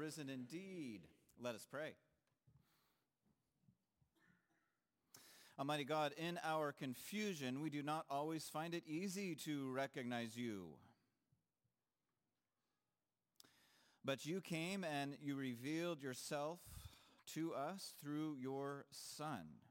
risen indeed. Let us pray. Almighty God, in our confusion, we do not always find it easy to recognize you. But you came and you revealed yourself to us through your Son.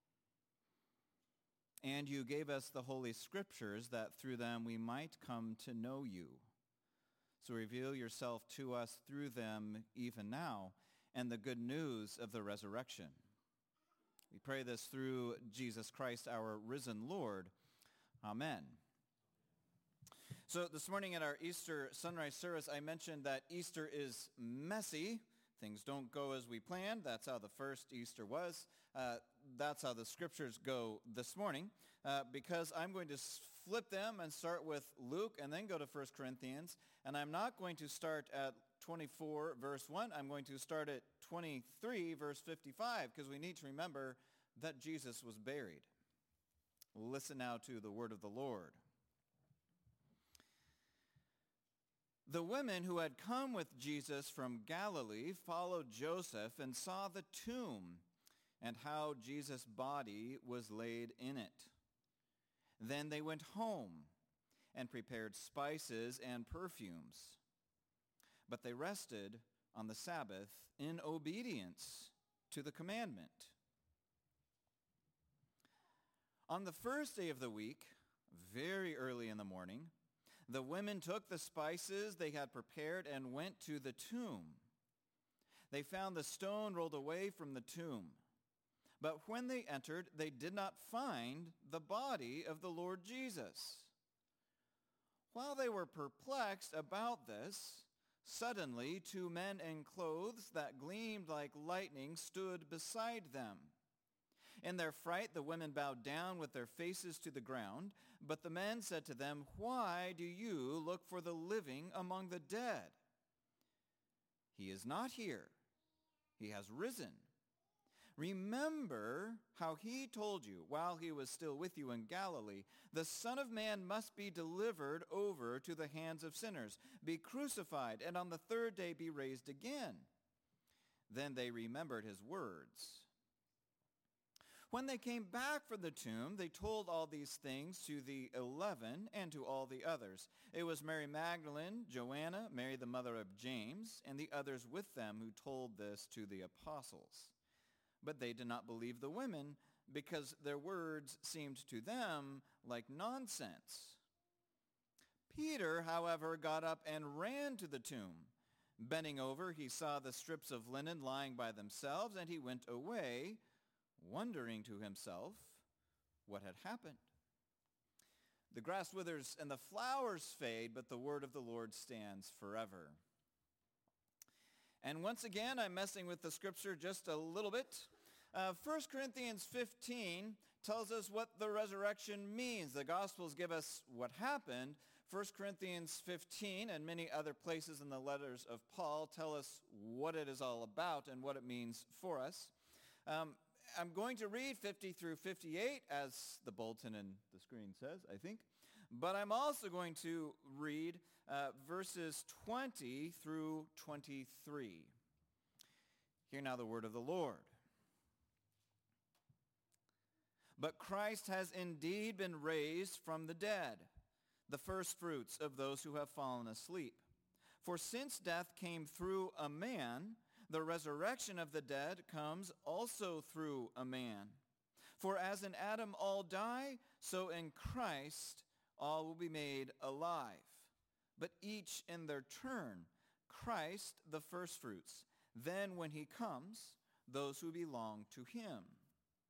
And you gave us the Holy Scriptures that through them we might come to know you. So reveal yourself to us through them even now, and the good news of the resurrection. We pray this through Jesus Christ, our risen Lord. Amen. So this morning at our Easter sunrise service, I mentioned that Easter is messy. Things don't go as we planned. That's how the first Easter was. That's how the scriptures go this morning. Because I'm going to flip them and start with Luke and then go to 1 Corinthians. And I'm not going to start at 24 verse 1. I'm going to start at 23 verse 55 because we need to remember that Jesus was buried. Listen now to the word of the Lord. The women who had come with Jesus from Galilee followed Joseph and saw the tomb and how Jesus' body was laid in it. Then they went home and prepared spices and perfumes. But they rested on the Sabbath in obedience to the commandment. On the first day of the week, very early in the morning, the women took the spices they had prepared and went to the tomb. They found the stone rolled away from the tomb. But when they entered, they did not find the body of the Lord Jesus. While they were perplexed about this, suddenly 2 men in clothes that gleamed like lightning stood beside them. In their fright, the women bowed down with their faces to the ground. But the men said to them, "Why do you look for the living among the dead? He is not here. He has risen. Remember how he told you while he was still with you in Galilee, the Son of Man must be delivered over to the hands of sinners, be crucified, and on the third day be raised again." Then they remembered his words. When they came back from the tomb, they told all these things to the 11 and to all the others. It was Mary Magdalene, Joanna, Mary the mother of James, and the others with them who told this to the apostles. But they did not believe the women because their words seemed to them like nonsense. Peter, however, got up and ran to the tomb. Bending over, he saw the strips of linen lying by themselves, and he went away, wondering to himself what had happened. The grass withers and the flowers fade, but the word of the Lord stands forever. And once again, I'm messing with the scripture just a little bit. 1 Corinthians 15 tells us what the resurrection means. The Gospels give us what happened. 1 Corinthians 15 and many other places in the letters of Paul tell us what it is all about and what it means for us. I'm going to read 50 through 58, as the bulletin and the screen says, I think. But I'm also going to read verses 20 through 23. Hear now the word of the Lord. But Christ has indeed been raised from the dead, the firstfruits of those who have fallen asleep. For since death came through a man, the resurrection of the dead comes also through a man. For as in Adam all die, so in Christ all will be made alive. But each in their turn, Christ the firstfruits. Then when he comes, those who belong to him.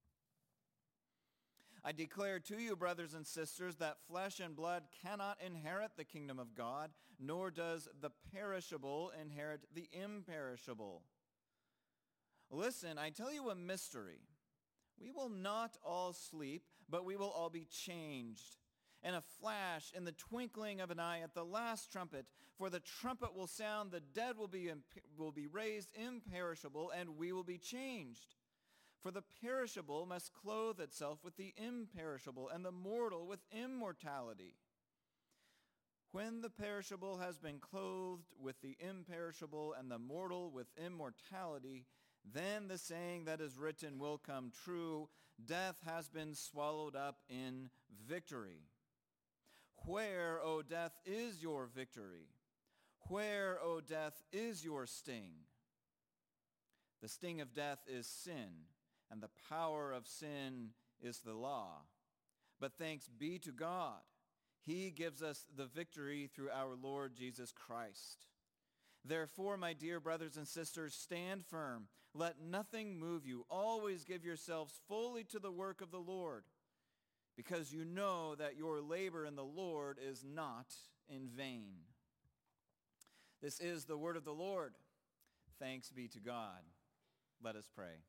I declare to you, brothers and sisters, that flesh and blood cannot inherit the kingdom of God, nor does the perishable inherit the imperishable. Listen, I tell you a mystery. We will not all sleep, but we will all be changed. In a flash, in the twinkling of an eye, at the last trumpet. For the trumpet will sound, the dead will be raised imperishable, and we will be changed. For the perishable must clothe itself with the imperishable, and the mortal with immortality. When the perishable has been clothed with the imperishable and the mortal with immortality, then the saying that is written will come true, death has been swallowed up in victory. Where, O death, is your victory? Where, O death, is your sting? The sting of death is sin, and the power of sin is the law. But thanks be to God, he gives us the victory through our Lord Jesus Christ. Therefore, my dear brothers and sisters, stand firm. Let nothing move you. Always give yourselves fully to the work of the Lord, because you know that your labor in the Lord is not in vain. This is the word of the Lord. Thanks be to God. Let us pray.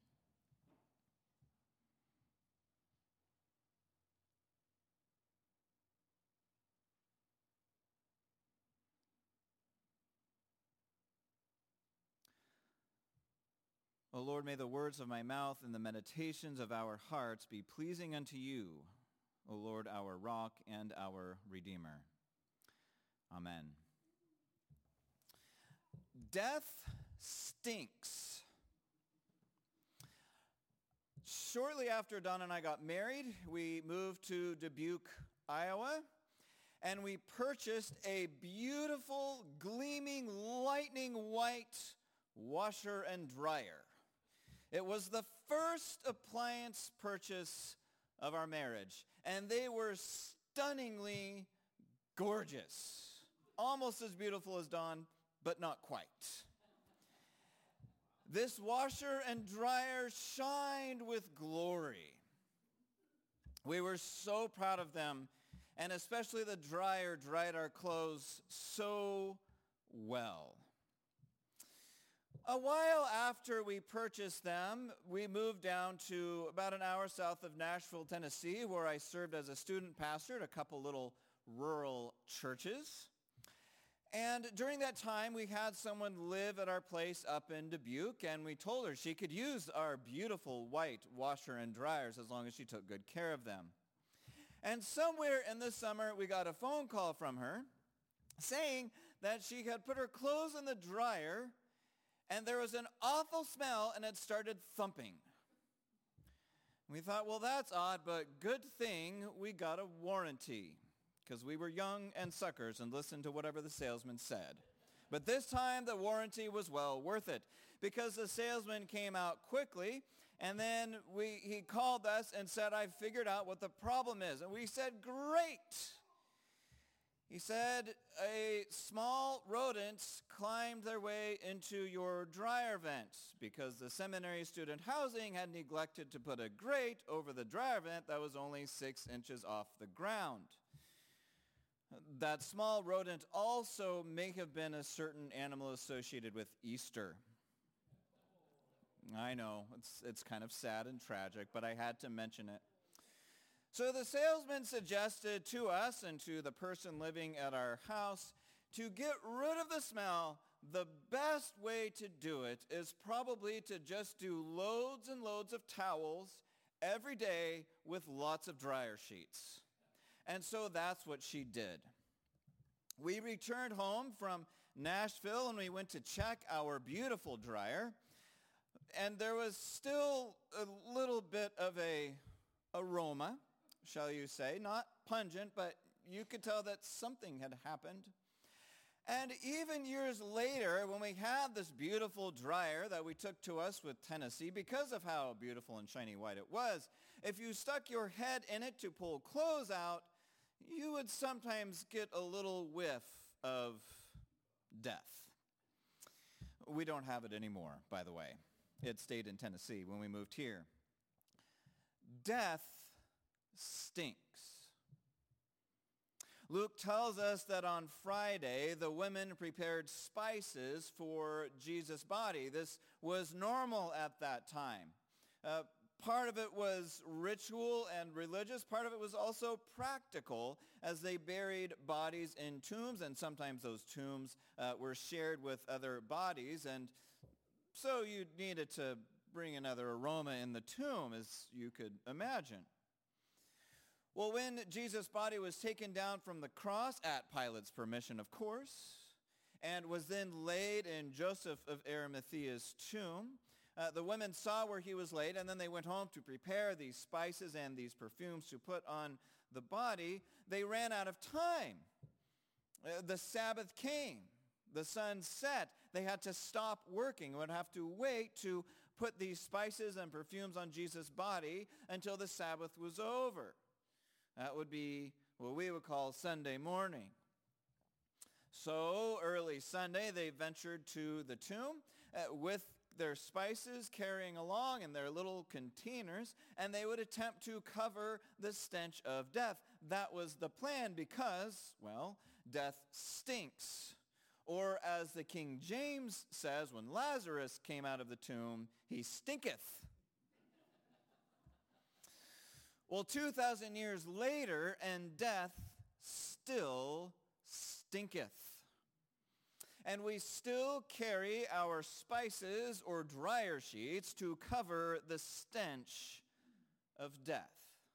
O Lord, may the words of my mouth and the meditations of our hearts be pleasing unto you, O Lord, our rock and our Redeemer. Amen. Death stinks. Shortly after Don and I got married, we moved to Dubuque, Iowa, and we purchased a beautiful, gleaming, lightning white washer and dryer. It was the first appliance purchase of our marriage, and they were stunningly gorgeous. Almost as beautiful as Dawn, but not quite. This washer and dryer shined with glory. We were so proud of them, and especially the dryer dried our clothes so well. A while after we purchased them, we moved down to about an hour south of Nashville, Tennessee, where I served as a student pastor at a couple little rural churches. And during that time, we had someone live at our place up in Dubuque, and we told her she could use our beautiful white washer and dryers as long as she took good care of them. And somewhere in the summer, we got a phone call from her saying that she had put her clothes in the dryer, and there was an awful smell, and it started thumping. We thought, well, that's odd, but good thing we got a warranty, because we were young and suckers and listened to whatever the salesman said. But this time, the warranty was well worth it, because the salesman came out quickly, and then he called us and said, I figured out what the problem is. And we said, great. He said, a small rodents climbed their way into your dryer vent because the seminary student housing had neglected to put a grate over the dryer vent that was only 6 inches off the ground. That small rodent also may have been a certain animal associated with Easter. I know, it's kind of sad and tragic, but I had to mention it. So the salesman suggested to us and to the person living at our house, to get rid of the smell, the best way to do it is probably to just do loads and loads of towels every day with lots of dryer sheets. And so that's what she did. We returned home from Nashville and we went to check our beautiful dryer. And there was still a little bit of a aroma, shall you say, not pungent, but you could tell that something had happened. And even years later, when we had this beautiful dryer that we took to us with Tennessee, because of how beautiful and shiny white it was, if you stuck your head in it to pull clothes out, you would sometimes get a little whiff of death. We don't have it anymore, by the way. It stayed in Tennessee when we moved here. Death stinks. Luke tells us that on Friday, the women prepared spices for Jesus' body. This was normal at that time. Part of it was ritual and religious. Part of it was also practical, as they buried bodies in tombs, and sometimes those tombs were shared with other bodies, and so you needed to bring another aroma in the tomb, as you could imagine. Well, when Jesus' body was taken down from the cross, at Pilate's permission, of course, and was then laid in Joseph of Arimathea's tomb, the women saw where he was laid, and then they went home to prepare these spices and these perfumes to put on the body. They ran out of time. The Sabbath came. The sun set. They had to stop working. Would have to wait to put these spices and perfumes on Jesus' body until the Sabbath was over. That would be what we would call Sunday morning. So early Sunday, they ventured to the tomb with their spices carrying along in their little containers, and they would attempt to cover the stench of death. That was the plan because, well, death stinks. Or as the King James says, when Lazarus came out of the tomb, he stinketh. Well, 2,000 years later, and death still stinketh. And we still carry our spices or dryer sheets to cover the stench of death.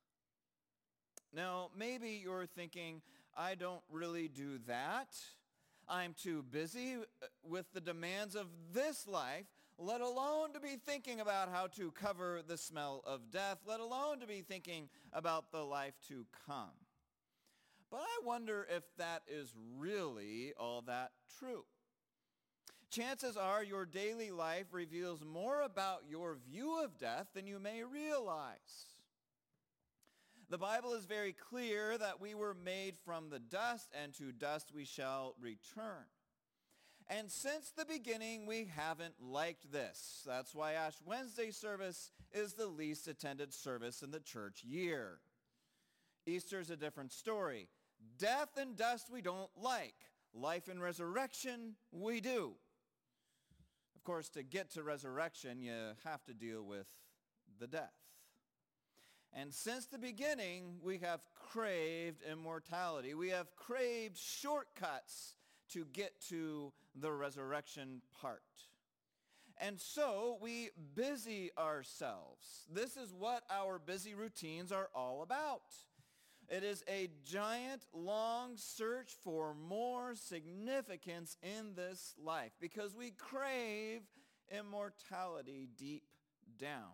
Now, maybe you're thinking, I don't really do that. I'm too busy with the demands of this life, let alone to be thinking about how to cover the smell of death, let alone to be thinking about the life to come. But I wonder if that is really all that true. Chances are your daily life reveals more about your view of death than you may realize. The Bible is very clear that we were made from the dust, and to dust we shall return. And since the beginning, we haven't liked this. That's why Ash Wednesday service is the least attended service in the church year. Easter's a different story. Death and dust we don't like. Life and resurrection we do. Of course, to get to resurrection, you have to deal with the death. And since the beginning, we have craved immortality. We have craved shortcuts to get to the resurrection part. And so we busy ourselves. This is what our busy routines are all about. It is a giant, long search for more significance in this life because we crave immortality deep down.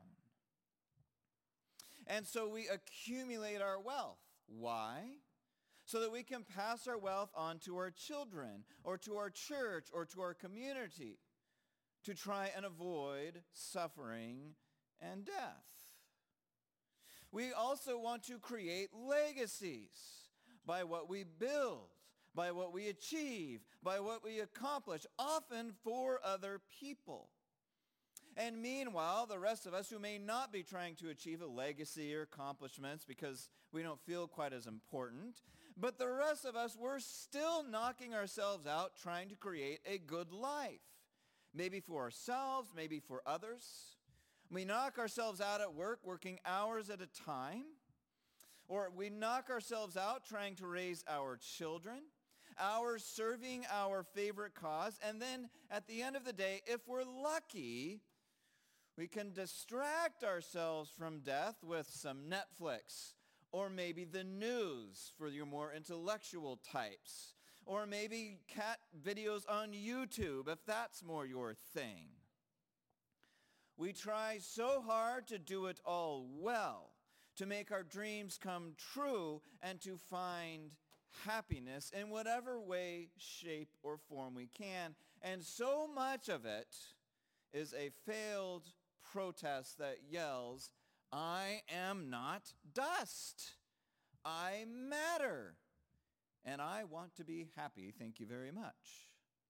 And so we accumulate our wealth. Why? So that we can pass our wealth on to our children or to our church or to our community to try and avoid suffering and death. We also want to create legacies by what we build, by what we achieve, by what we accomplish, often for other people. And meanwhile, the rest of us who may not be trying to achieve a legacy or accomplishments because we don't feel quite as important, but the rest of us, we're still knocking ourselves out trying to create a good life. Maybe for ourselves, maybe for others. We knock ourselves out at work, working hours at a time. Or we knock ourselves out trying to raise our children, hours serving our favorite cause. And then at the end of the day, if we're lucky, we can distract ourselves from death with some Netflix, or maybe the news for your more intellectual types, or maybe cat videos on YouTube if that's more your thing. We try so hard to do it all well, to make our dreams come true, and to find happiness in whatever way, shape, or form we can. And so much of it is a failed protest that yells, I am not dust. I matter. And I want to be happy. Thank you very much.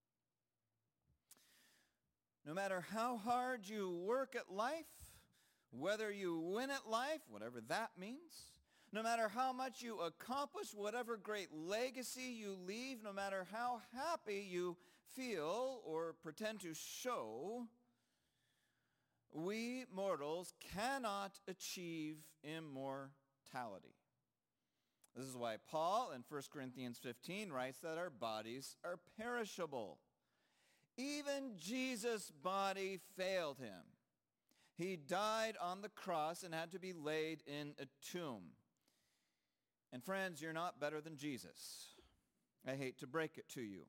No matter how hard you work at life, whether you win at life, whatever that means, no matter how much you accomplish, whatever great legacy you leave, no matter how happy you feel or pretend to show, we mortals cannot achieve immortality. This is why Paul in 1 Corinthians 15 writes that our bodies are perishable. Even Jesus' body failed him. He died on the cross and had to be laid in a tomb. And friends, you're not better than Jesus. I hate to break it to you.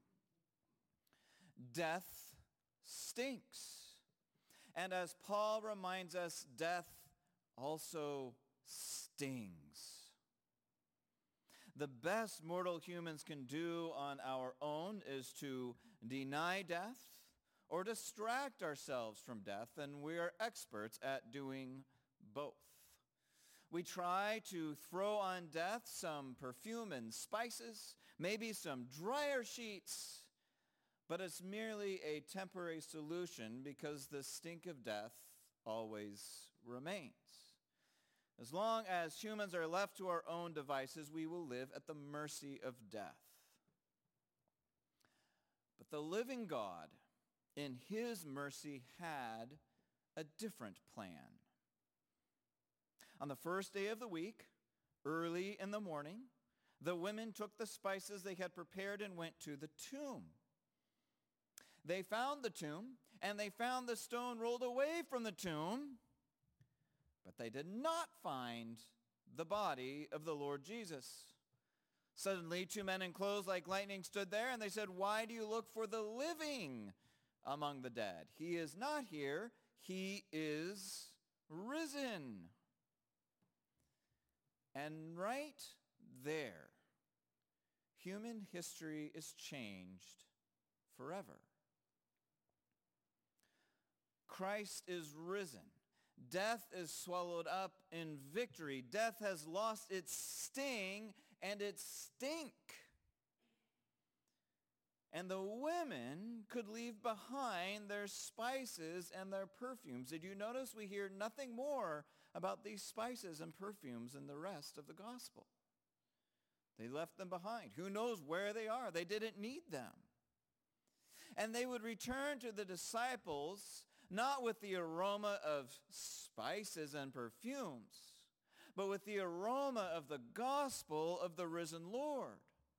Death stinks. And as Paul reminds us, death also stings. The best mortal humans can do on our own is to deny death or distract ourselves from death, and we are experts at doing both. We try to throw on death some perfume and spices, maybe some dryer sheets, but it's merely a temporary solution because the stink of death always remains. As long as humans are left to our own devices, we will live at the mercy of death. But the living God, in his mercy, had a different plan. On the first day of the week, early in the morning, the women took the spices they had prepared and went to the tomb. They found the tomb, and they found the stone rolled away from the tomb, but they did not find the body of the Lord Jesus. Suddenly, two men in clothes like lightning stood there, and they said, "Why do you look for the living among the dead? He is not here. He is risen." And right there, human history is changed forever. Christ is risen. Death is swallowed up in victory. Death has lost its sting and its stink. And the women could leave behind their spices and their perfumes. Did you notice we hear nothing more about these spices and perfumes in the rest of the gospel? They left them behind. Who knows where they are? They didn't need them. And they would return to the disciples not with the aroma of spices and perfumes, but with the aroma of the gospel of the risen Lord.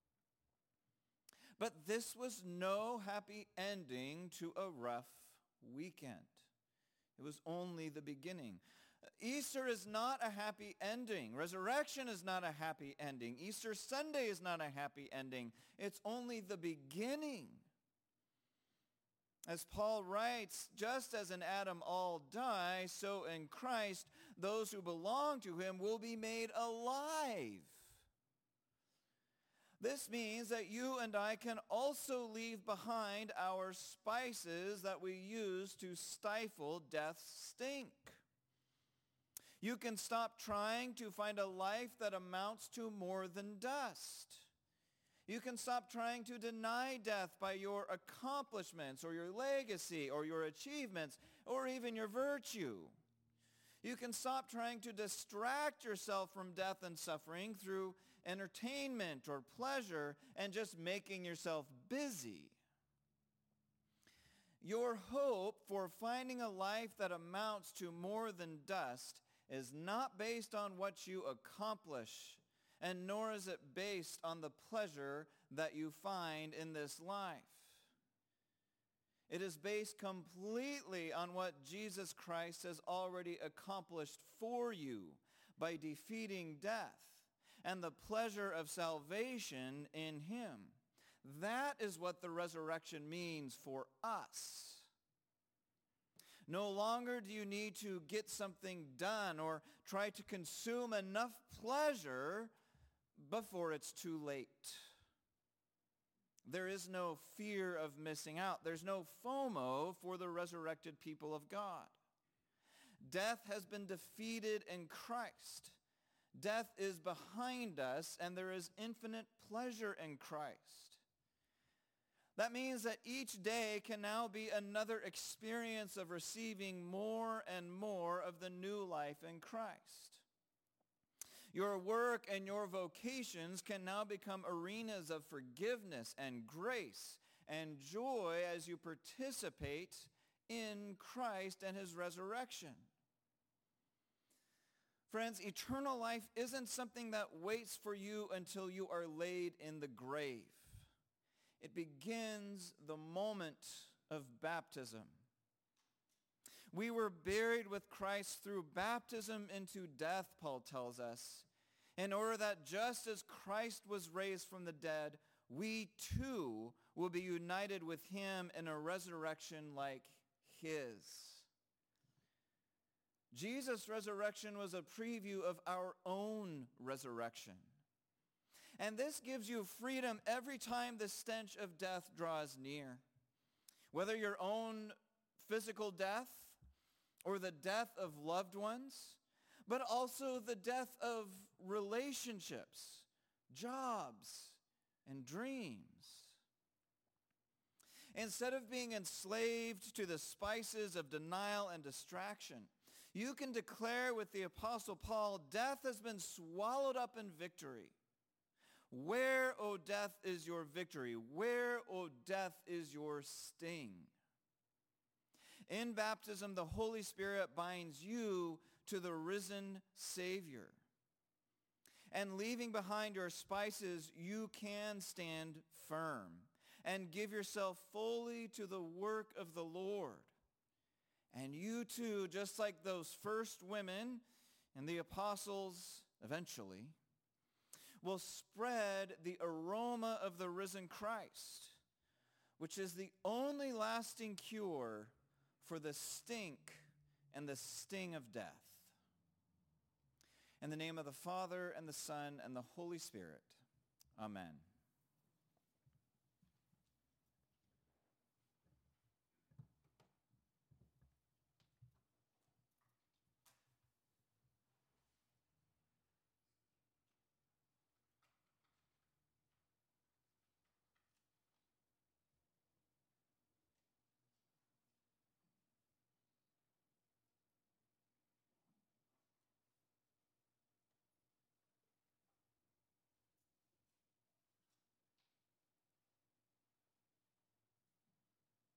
But this was no happy ending to a rough weekend. It was only the beginning. Easter is not a happy ending. Resurrection is not a happy ending. Easter Sunday is not a happy ending. It's only the beginning. As Paul writes, just as in Adam all die, so in Christ those who belong to him will be made alive. This means that you and I can also leave behind our spices that we use to stifle death's stink. You can stop trying to find a life that amounts to more than dust. You can stop trying to deny death by your accomplishments or your legacy or your achievements or even your virtue. You can stop trying to distract yourself from death and suffering through entertainment or pleasure and just making yourself busy. Your hope for finding a life that amounts to more than dust is not based on what you accomplish, and nor is it based on the pleasure that you find in this life. It is based completely on what Jesus Christ has already accomplished for you by defeating death and the pleasure of salvation in him. That is what the resurrection means for us. No longer do you need to get something done or try to consume enough pleasure before it's too late. There is no fear of missing out. There's no FOMO for the resurrected people of God. Death has been defeated in Christ. Death is behind us, and there is infinite pleasure in Christ. That means that each day can now be another experience of receiving more and more of the new life in Christ. Your work and your vocations can now become arenas of forgiveness and grace and joy as you participate in Christ and his resurrection. Friends, eternal life isn't something that waits for you until you are laid in the grave. It begins the moment of baptism. We were buried with Christ through baptism into death, Paul tells us. in order that just as Christ was raised from the dead, we too will be united with him in a resurrection like his. Jesus' resurrection was a preview of our own resurrection. And this gives you freedom every time the stench of death draws near. Whether your own physical death or the death of loved ones, but also the death of relationships, jobs, and dreams. Instead of being enslaved to the spices of denial and distraction, you can declare with the Apostle Paul, death has been swallowed up in victory. Where, O death, is your victory? Where, O death, is your sting? In baptism, the Holy Spirit binds you to the risen Savior. And leaving behind your spices, you can stand firm and give yourself fully to the work of the Lord. And you too, just like those first women and the apostles eventually, will spread the aroma of the risen Christ, which is the only lasting cure for the stink and the sting of death. In the name of the Father, and the Son, and the Holy Spirit. Amen.